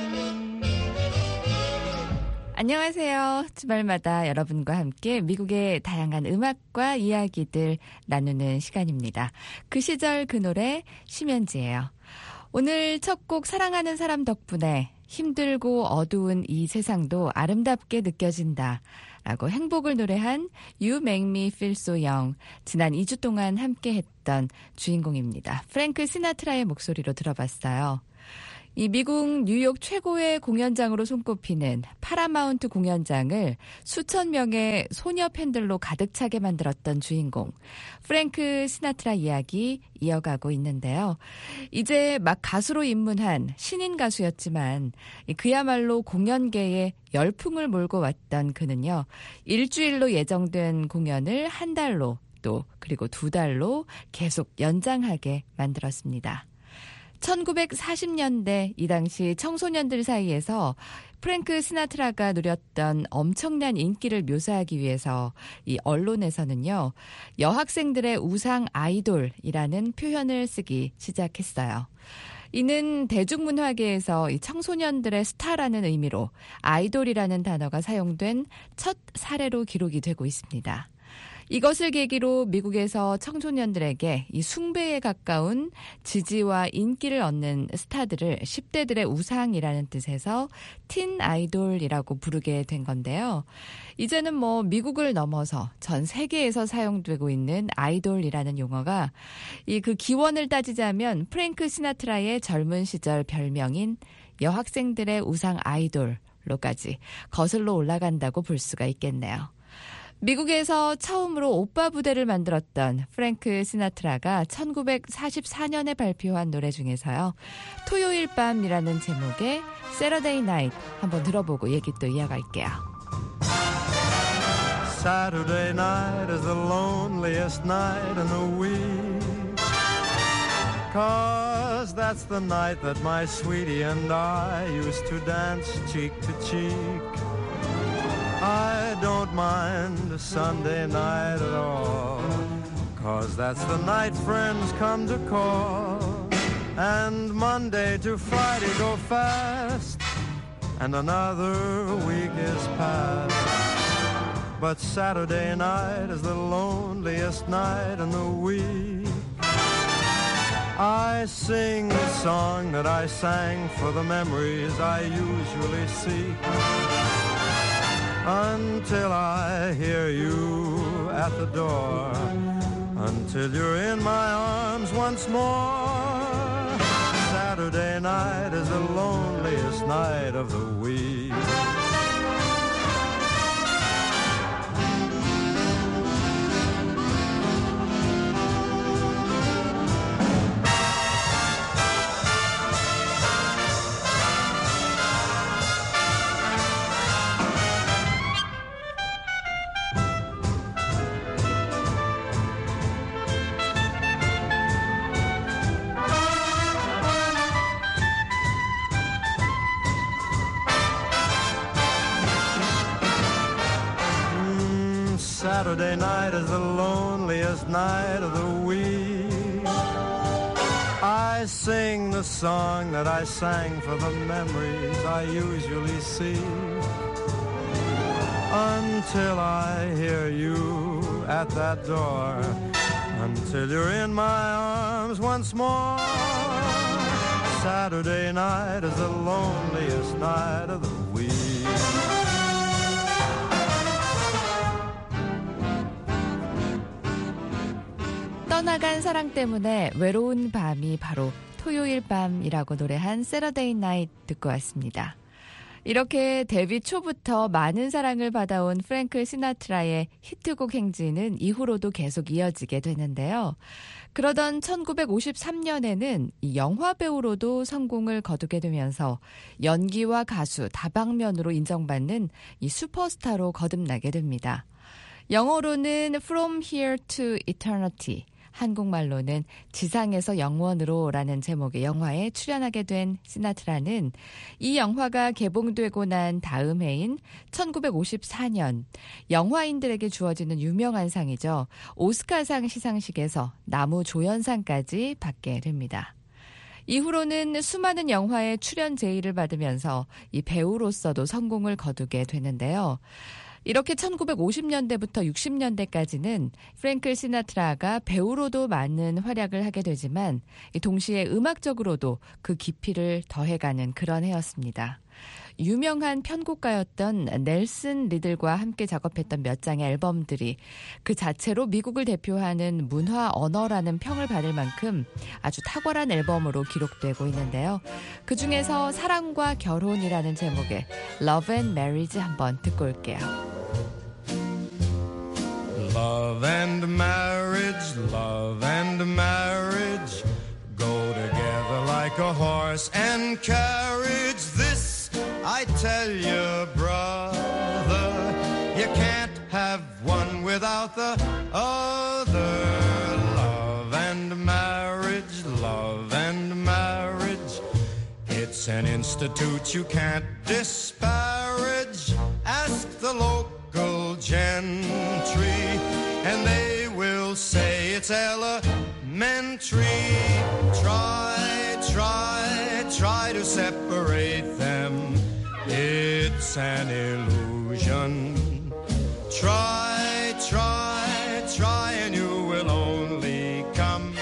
안녕하세요. 주말마다 여러분과 함께 미국의 다양한 음악과 이야기들 나누는 시간입니다. 그 시절 그 노래 심연지예요. 오늘 첫 곡 사랑하는 사람 덕분에 힘들고 어두운 이 세상도 아름답게 느껴진다 라고 행복을 노래한 You Make Me Feel So Young, 지난 이 주 동안 함께 했던 주인공입니다. 프랭크 시나트라의 목소리로 들어봤어요. 이 미국 뉴욕 최고의 공연장으로 손꼽히는 파라마운트 공연장을 수천 명의 소녀 팬들로 가득 차게 만들었던 주인공 프랭크 시나트라 이야기 이어가고 있는데요. 이제 막 가수로 입문한 신인 가수였지만 그야말로 공연계에 열풍을 몰고 왔던 그는요. 일주일로 예정된 공연을 한 달로 또 그리고 두 달로 계속 연장하게 만들었습니다. 천구백사십 년대 이 당시 청소년들 사이에서 프랭크 시나트라가 누렸던 엄청난 인기를 묘사하기 위해서 이 언론에서는요, 여학생들의 우상 아이돌이라는 표현을 쓰기 시작했어요. 이는 대중문화계에서 이 청소년들의 스타라는 의미로 아이돌이라는 단어가 사용된 첫 사례로 기록이 되고 있습니다. 이것을 계기로 미국에서 청소년들에게 이 숭배에 가까운 지지와 인기를 얻는 스타들을 십 대들의 우상이라는 뜻에서 틴 아이돌이라고 부르게 된 건데요. 이제는 뭐 미국을 넘어서 전 세계에서 사용되고 있는 아이돌이라는 용어가 이 그 기원을 따지자면 프랭크 시나트라의 젊은 시절 별명인 여학생들의 우상 아이돌로까지 거슬러 올라간다고 볼 수가 있겠네요. 미국에서 처음으로 오빠 부대를 만들었던 프랭크 시나트라가 천구백사십사 년에 발표한 노래 중에서요. 토요일 밤이라는 제목의 Saturday Night 한번 들어보고 얘기 또 이어갈게요. Saturday night is the loneliest night in the week, 'cause that's the night that my sweetie and I used to dance cheek to cheek. I don't mind Sunday night at all, 'cause that's the night friends come to call. And Monday to Friday go fast, and another week is past. But Saturday night is the loneliest night in the week. I sing the song that I sang for the memories I usually seek, until I hear you at the door, until you're in my arms once more. Saturday night is the loneliest night of the week. Saturday night is the loneliest night of the week. I sing the song that I sang for the memories I usually see, until I hear you at that door, until you're in my arms once more. Saturday night is the loneliest night of the week. 떠나간 사랑 때문에 외로운 밤이 바로 토요일 밤이라고 노래한 Saturday Night 듣고 왔습니다. 이렇게 데뷔 초부터 많은 사랑을 받아온 프랭크 시나트라의 히트곡 행진은 이후로도 계속 이어지게 되는데요. 그러던 천구백오십삼 년에는 이 영화 배우로도 성공을 거두게 되면서 연기와 가수 다방면으로 인정받는 이 슈퍼스타로 거듭나게 됩니다. 영어로는 From Here to Eternity, 한국말로는 지상에서 영원으로라는 제목의 영화에 출연하게 된 시나트라는 이 영화가 개봉되고 난 다음 해인 천구백오십사 년 영화인들에게 주어지는 유명한 상이죠. 오스카상 시상식에서 나무조연상까지 받게 됩니다. 이후로는 수많은 영화에 출연 제의를 받으면서 이 배우로서도 성공을 거두게 되는데요. 이렇게 천구백오십 년대부터 육십 년대까지는 프랭크 시나트라가 배우로도 많은 활약을 하게 되지만 동시에 음악적으로도 그 깊이를 더해가는 그런 해였습니다. 유명한 편곡가였던 넬슨 리들과 함께 작업했던 몇 장의 앨범들이 그 자체로 미국을 대표하는 문화 언어라는 평을 받을 만큼 아주 탁월한 앨범으로 기록되고 있는데요. 그중에서 사랑과 결혼이라는 제목의 Love and Marriage 한번 듣고 올게요. Love and marriage, love and marriage go together like a horse and carriage. This I tell you, brother, you can't have one without the other. Love and marriage, love and marriage, it's an institute you can't disparage. Ask the local gentry, and they will say it's elementary. Try, try, try to separate them, it's an illusion. Try, try, try, and you will only come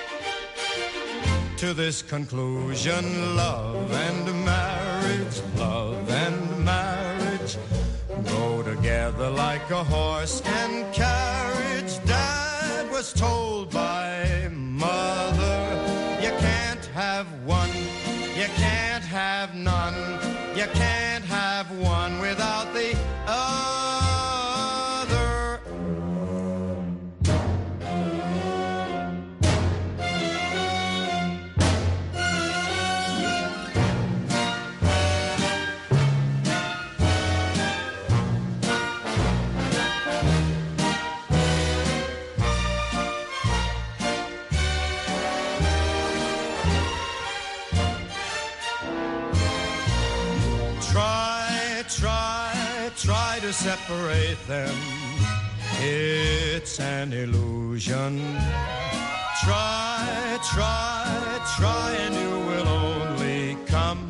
to this conclusion. Love and marriage, love and marriage go together like a horse and carriage. Dad was told by mother, you can't have one, you can't have none, you can't have one without the other. separate them. It's an illusion. Try, try, try, and you will only come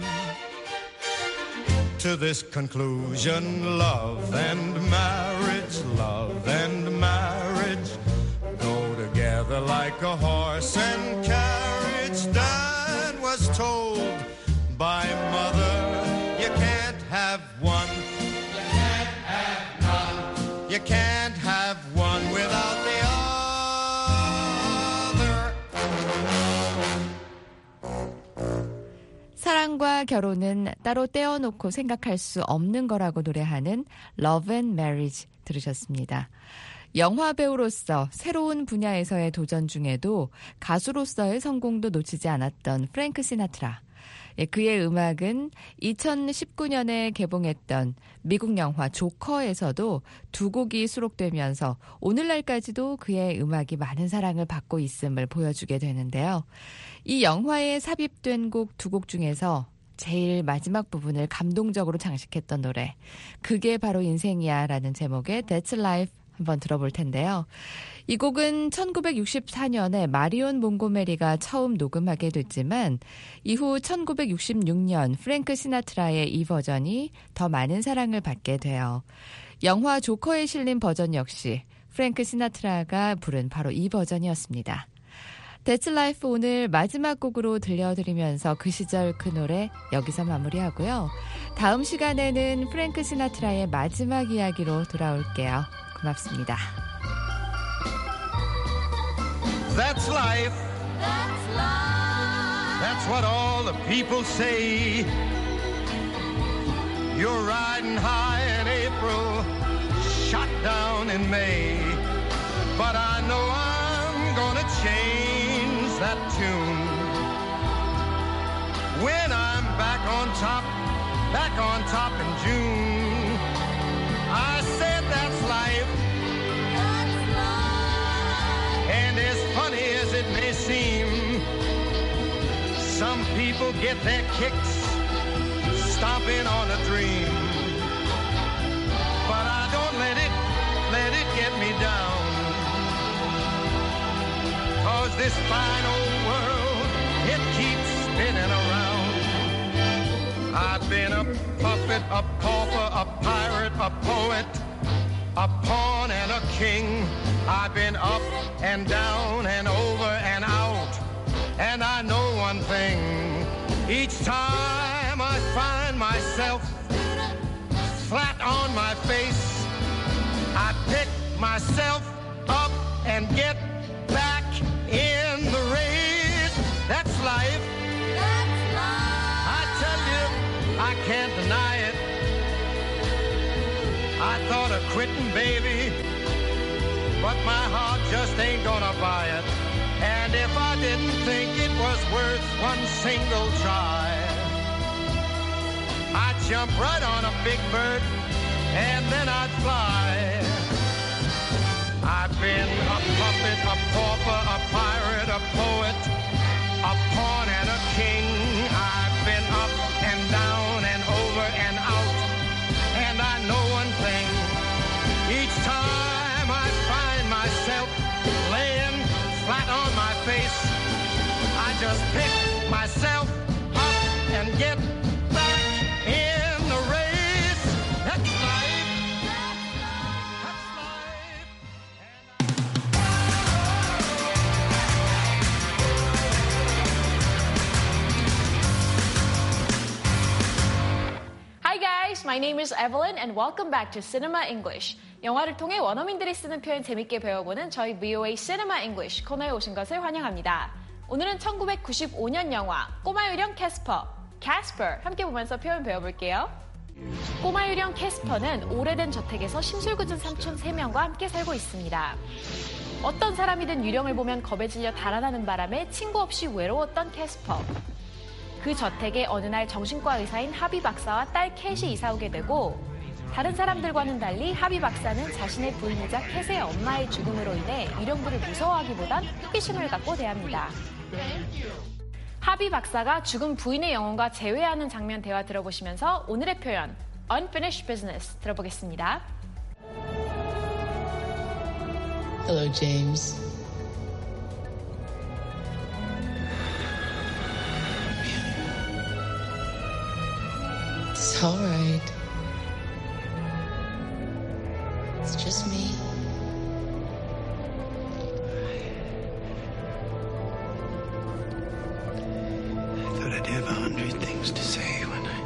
to this conclusion. Love and marriage, love and marriage go together like a horse and carriage. Dad was told by mother, you can't have one, you can't have none, you can't have one without the other. 사랑과 결혼은 따로 떼어놓고 생각할 수 없는 거라고 노래하는 Love and Marriage 들으셨습니다. 영화 배우로서 새로운 분야에서의 도전 중에도 가수로서의 성공도 놓치지 않았던 프랭크 시나트라. 그의 음악은 이천십구 년에 개봉했던 미국 영화 조커에서도 두 곡이 수록되면서 오늘날까지도 그의 음악이 많은 사랑을 받고 있음을 보여주게 되는데요. 이 영화에 삽입된 곡 두 곡 중에서 제일 마지막 부분을 감동적으로 장식했던 노래, 그게 바로 인생이야 라는 제목의 That's Life 한번 들어볼 텐데요. 이 곡은 천구백육십사 년에 마리온 몽고메리가 처음 녹음하게 됐지만 이후 천구백육십육 년 프랭크 시나트라의 이 버전이 더 많은 사랑을 받게 돼요. 영화 조커에 실린 버전 역시 프랭크 시나트라가 부른 바로 이 버전이었습니다. That's Life 오늘 마지막 곡으로 들려드리면서 그 시절 그 노래 여기서 마무리하고요. 다음 시간에는 프랭크 시나트라의 마지막 이야기로 돌아올게요. 고맙습니다. That's life. That's life. That's what all the people say. You're riding high in April, shot down in May. But I know I'm gonna change that tune. When I'm back on top, back on top in June. I said that's life. That's life. And as funny as it may seem, some people get their kicks stomping on a dream. But I don't let it, let it get me down. 'Cause this fine old world, it keeps spinning around. I've been a puppet, a pauper, a pirate, a poet, a pawn and a king. I've been up and down and over and out. And I know one thing, each time I find myself flat on my face, I pick myself up and get back in the race. That's life. That's life. I tell you, I can't deny it. I thought of quitting, baby, but my heart just ain't gonna buy it. And if I didn't think it was worth one single try, I'd jump right on a big bird and then I'd fly. I've been a puppet, a pauper, a pirate, a poet, a pawn and a king. I've been up and down and over and out. And I know one thing, each time I find myself laying flat on my face, I just pick myself up and get back in the race. That's life. That's life. Hi guys, my name is Evelyn and welcome back to Cinema English. 영화를 통해 원어민들이 쓰는 표현 재밌게 배워보는 저희 브이오에이 Cinema English 코너에 오신 것을 환영합니다. 오늘은 천구백구십오 년 영화 꼬마 유령 캐스퍼, Casper 함께 보면서 표현 배워볼게요. 꼬마 유령 캐스퍼는 오래된 저택에서 심술궂은 삼촌 세 명과 함께 살고 있습니다. 어떤 사람이든 유령을 보면 겁에 질려 달아나는 바람에 친구 없이 외로웠던 캐스퍼. 그 저택에 어느 날 정신과 의사인 하비 박사와 딸 캣이 이사오게 되고, 다른 사람들과는 달리 하비 박사는 자신의 부인이자 캣의 엄마의 죽음으로 인해 유령들을 무서워하기보단 호기심을 갖고 대합니다. 하비 박사가 죽은 부인의 영혼과 재회하는 장면 대화 들어보시면서 오늘의 표현 Unfinished Business 들어보겠습니다. Hello, James. It's all right. It's just me. I thought I'd have a hundred things to say when I...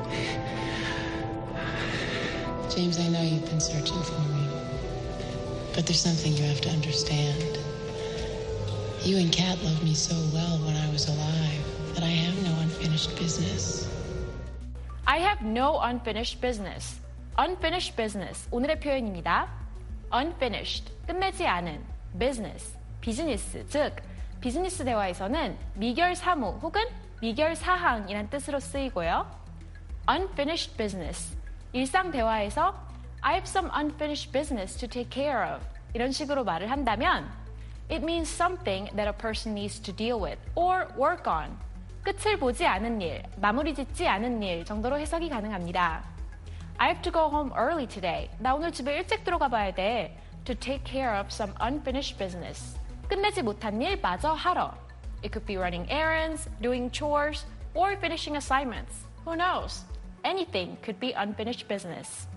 James, I know you've been searching for me, but there's something you have to understand. You and Kat loved me so well when I was alive that I have no unfinished business. I have no unfinished business. Unfinished business, 오늘의 표현입니다. Unfinished, 끝내지 않은, business, 비즈니스, 즉 비즈니스 대화에서는 미결 사무 혹은 미결 사항이란 뜻으로 쓰이고요. Unfinished business, 일상 대화에서 I have some unfinished business to take care of 이런 식으로 말을 한다면 it means something that a person needs to deal with or work on. 끝을 보지 않은 일, 마무리 짓지 않은 일 정도로 해석이 가능합니다. I have to go home early today. 나 오늘 집에 일찍 들어가 봐야 돼. To take care of some unfinished business. 끝내지 못한 일 마저 하러. It could be running errands, doing chores, or finishing assignments. Who knows? Anything could be unfinished business.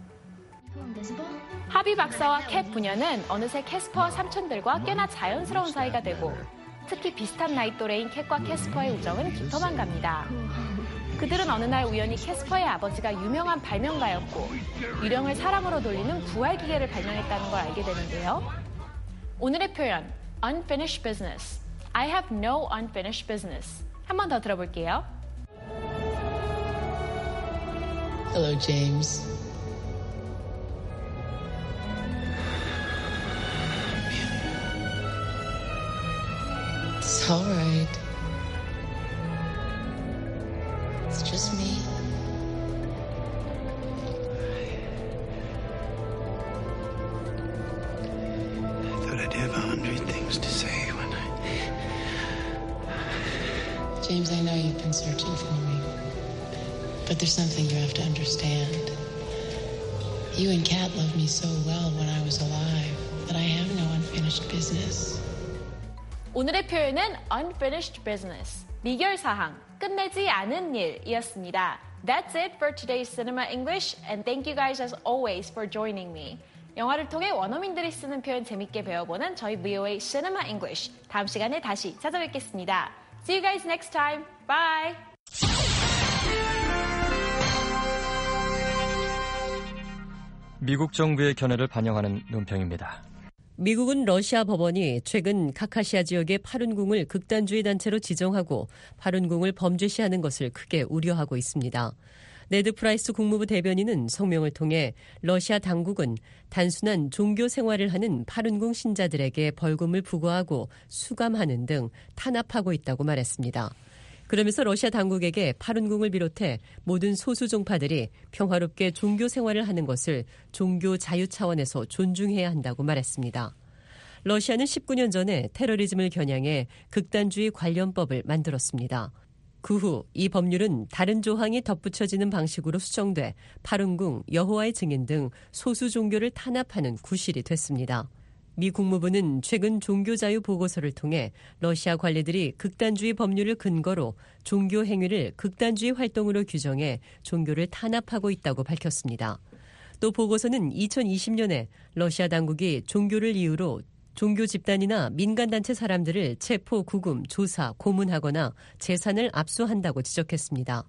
하비 박사와 캣 부녀는 어느새 캐스퍼와 삼촌들과 꽤나 자연스러운 사이가 되고 특히 비슷한 나이 또래인 캣과 캐스퍼의 우정은 깊어만 갑니다. 그들은 어느 날 우연히 캐스퍼의 아버지가 유명한 발명가였고 유령을 사람으로 돌리는 부활 기계를 발명했다는 걸 알게 되는데요. 오늘의 표현 unfinished business. I have no unfinished business. 한 번 더 들어볼게요. Hello, James. It's all right. It's just me. I thought I'd have a hundred things to say when I... James, I know you've been searching for me, but there's something you have to understand. You and Kat loved me so well when I was alive that I have no unfinished business. 오늘의 표현은 unfinished business, 미결 사항, 끝내지 않은 일이었습니다. That's it for today's Cinema English, and thank you guys as always for joining me. 영화를 통해 원어민들이 쓰는 표현 재밌게 배워보는 저희 브이오에이 Cinema English, 다음 시간에 다시 찾아뵙겠습니다. See you guys next time. Bye! 미국 정부의 견해를 반영하는 논평입니다. 미국은 러시아 법원이 최근 카카시아 지역의 파룬궁을 극단주의 단체로 지정하고 파룬궁을 범죄시하는 것을 크게 우려하고 있습니다. 네드 프라이스 국무부 대변인은 성명을 통해 러시아 당국은 단순한 종교 생활을 하는 파룬궁 신자들에게 벌금을 부과하고 수감하는 등 탄압하고 있다고 말했습니다. 그러면서 러시아 당국에게 파룬궁을 비롯해 모든 소수 종파들이 평화롭게 종교 생활을 하는 것을 종교 자유 차원에서 존중해야 한다고 말했습니다. 러시아는 십구 년 전에 테러리즘을 겨냥해 극단주의 관련법을 만들었습니다. 그 후 이 법률은 다른 조항이 덧붙여지는 방식으로 수정돼 파룬궁, 여호와의 증인 등 소수 종교를 탄압하는 구실이 됐습니다. 미 국무부는 최근 종교자유 보고서를 통해 러시아 관리들이 극단주의 법률을 근거로 종교 행위를 극단주의 활동으로 규정해 종교를 탄압하고 있다고 밝혔습니다. 또 보고서는 이천이십 년에 러시아 당국이 종교를 이유로 종교 집단이나 민간단체 사람들을 체포, 구금, 조사, 고문하거나 재산을 압수한다고 지적했습니다.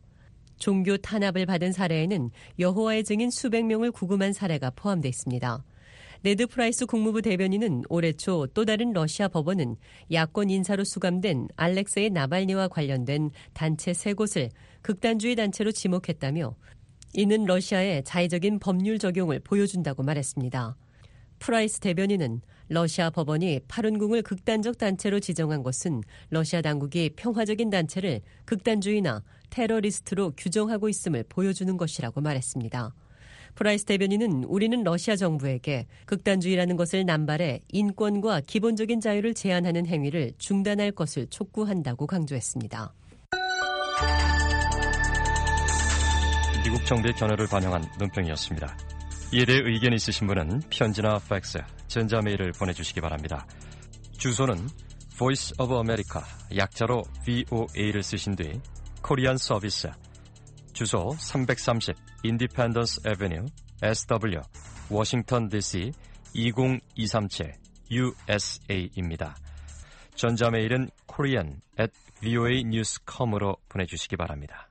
종교 탄압을 받은 사례에는 여호와의 증인 수백 명을 구금한 사례가 포함되어 있습니다. 네드 프라이스 국무부 대변인은 올해 초 또 다른 러시아 법원은 야권 인사로 수감된 알렉세이 나발니와 관련된 단체 세 곳을 극단주의 단체로 지목했다며 이는 러시아의 자의적인 법률 적용을 보여준다고 말했습니다. 프라이스 대변인은 러시아 법원이 파룬궁을 극단적 단체로 지정한 것은 러시아 당국이 평화적인 단체를 극단주의나 테러리스트로 규정하고 있음을 보여주는 것이라고 말했습니다. 프라이스 대변인은 우리는 러시아 정부에게 극단주의라는 것을 남발해 인권과 기본적인 자유를 제한하는 행위를 중단할 것을 촉구한다고 강조했습니다. 미국 정부의 견해를 반영한 논평이었습니다. 이에 대해 의견이 있으신 분은 편지나 팩스, 전자메일을 보내주시기 바랍니다. 주소는 Voice of America, 약자로 브이오에이를 쓰신 뒤 코리안 서비스, 주소 삼백삼십 Independence Avenue, 에스더블유, 워싱턴 디씨 이공이삼칠 유에스에이입니다. 전자메일은 korean at voa news dot com으로 보내주시기 바랍니다.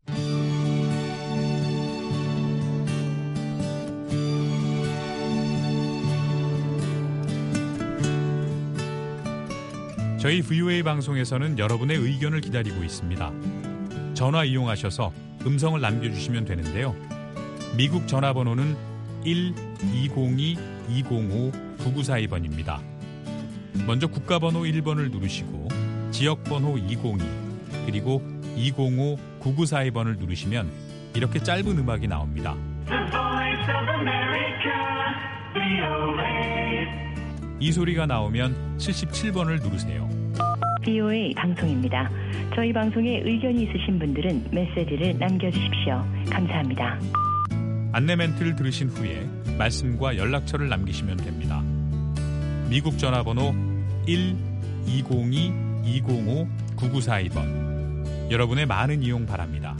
저희 브이오에이 방송에서는 여러분의 의견을 기다리고 있습니다. 전화 이용하셔서 음성을 남겨주시면 되는데요. 미국 전화번호는 일 이공이 이공오 구구사이 번입니다. 먼저 국가번호 일 번을 누르시고 지역번호 이공이 그리고 이공오 구구사이 번을 누르시면 이렇게 짧은 음악이 나옵니다. 이 소리가 나오면 칠십칠 번을 누르세요. 브이오에이 방송입니다. 저희 방송에 의견이 있으신 분들은 메시지를 남겨주십시오. 감사합니다. 안내 멘트를 들으신 후에 말씀과 연락처를 남기시면 됩니다. 미국 전화번호 일 이공이 이공오 구구사이 번. 여러분의 많은 이용 바랍니다.